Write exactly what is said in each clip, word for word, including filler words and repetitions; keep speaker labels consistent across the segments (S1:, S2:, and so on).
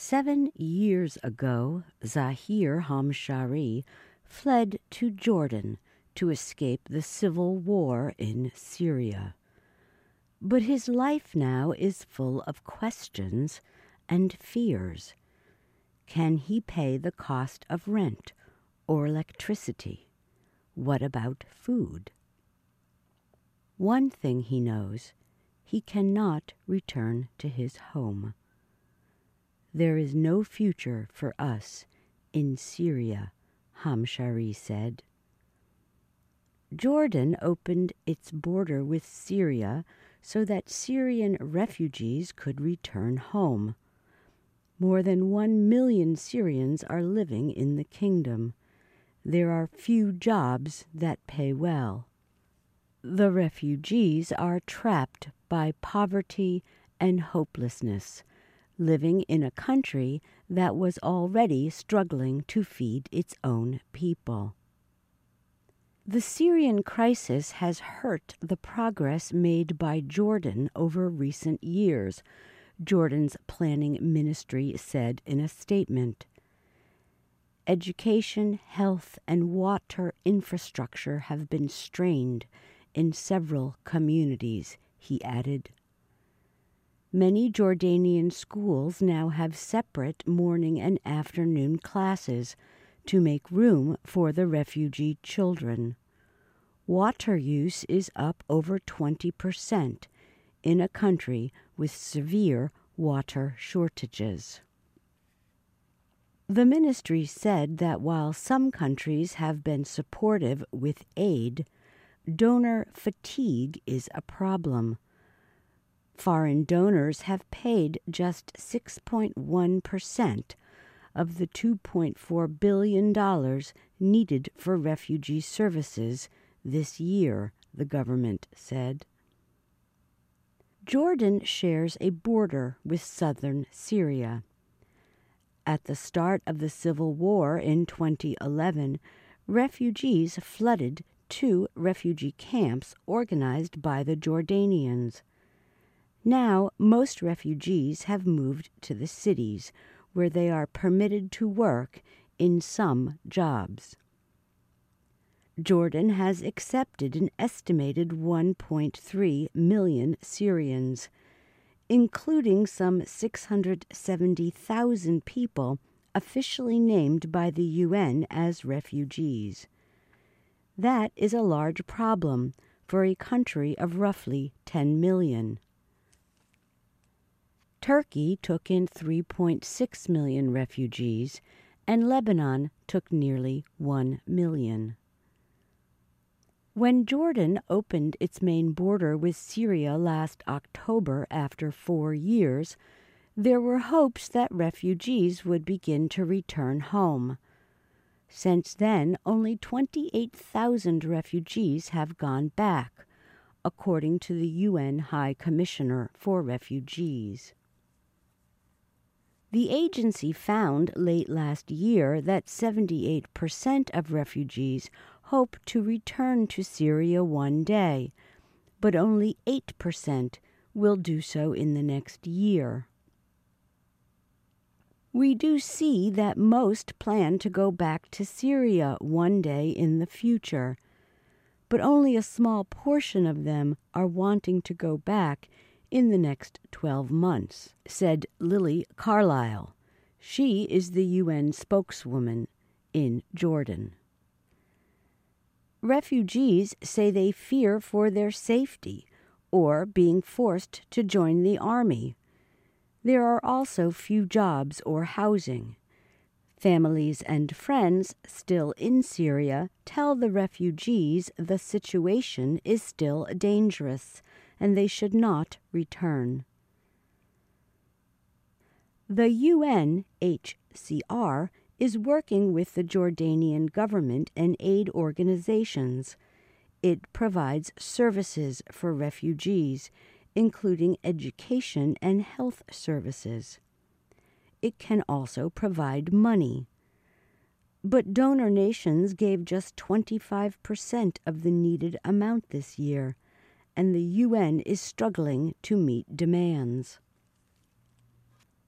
S1: Seven years ago, Zahir Hamshari fled to Jordan to escape the civil war in Syria. But his life now is full of questions and fears. Can he pay the cost of rent or electricity? What about food? One thing he knows, he cannot return to his home. There is no future for us in Syria, Hamshari said. Jordan opened its border with Syria so that Syrian refugees could return home. More than one million Syrians are living in the kingdom. There are few jobs that pay well. The refugees are trapped by poverty and hopelessness, living in a country that was already struggling to feed its own people. The Syrian crisis has hurt the progress made by Jordan over recent years, Jordan's planning ministry said in a statement. Education, health, and water infrastructure have been strained in several communities, he added. Many Jordanian schools now have separate morning and afternoon classes to make room for the refugee children. Water use is up over twenty percent in a country with severe water shortages. The ministry said that while some countries have been supportive with aid, donor fatigue is a problem. Foreign donors have paid just six point one percent of the two point four billion dollars needed for refugee services this year, the government said. Jordan shares a border with southern Syria. At the start of the civil war in twenty eleven, refugees flooded two refugee camps organized by the Jordanians. Now, most refugees have moved to the cities, where they are permitted to work in some jobs. Jordan has accepted an estimated one point three million Syrians, including some six hundred seventy thousand people officially named by the U N as refugees. That is a large problem for a country of roughly ten million. Turkey took in three point six million refugees, and Lebanon took nearly one million. When Jordan opened its main border with Syria last October after four years, there were hopes that refugees would begin to return home. Since then, only twenty-eight thousand refugees have gone back, according to the U N High Commissioner for Refugees. The agency found late last year that seventy-eight percent of refugees hope to return to Syria one day, but only eight percent will do so in the next year. We do see that most plan to go back to Syria one day in the future, but only a small portion of them are wanting to go back in the next twelve months, said Lily Carlisle. She is the U N spokeswoman in Jordan. Refugees say they fear for their safety or being forced to join the army. There are also few jobs or housing. Families and friends still in Syria tell the refugees the situation is still dangerous and they should not return. The U N H C R is working with the Jordanian government and aid organizations. It provides services for refugees, including education and health services. It can also provide money. But donor nations gave just twenty-five percent of the needed amount this year, and the U N is struggling to meet demands.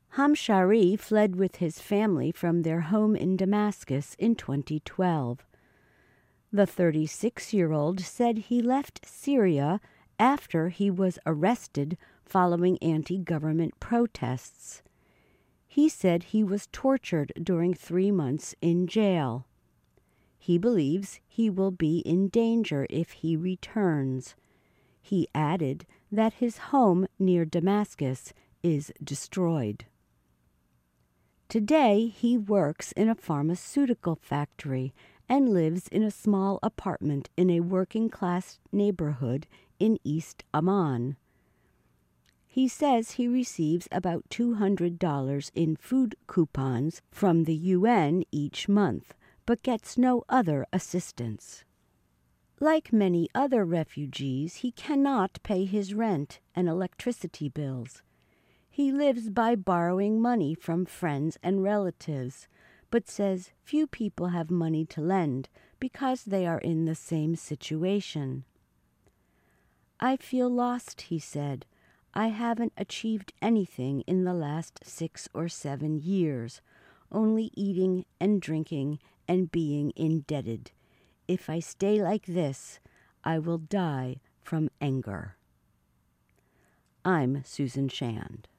S1: Hamshari fled with his family from their home in Damascus in twenty twelve. The thirty-six-year-old said he left Syria after he was arrested following anti-government protests. He said he was tortured during three months in jail. He believes he will be in danger if he returns. He added that his home near Damascus is destroyed. Today, he works in a pharmaceutical factory and lives in a small apartment in a working-class neighborhood in East Amman. He says he receives about two hundred dollars in food coupons from the U N each month, but gets no other assistance. Like many other refugees, he cannot pay his rent and electricity bills. He lives by borrowing money from friends and relatives, but says few people have money to lend because they are in the same situation. I feel lost, he said. I haven't achieved anything in the last six or seven years, only eating and drinking and being indebted. If I stay like this, I will die from anger. I'm Susan Shand.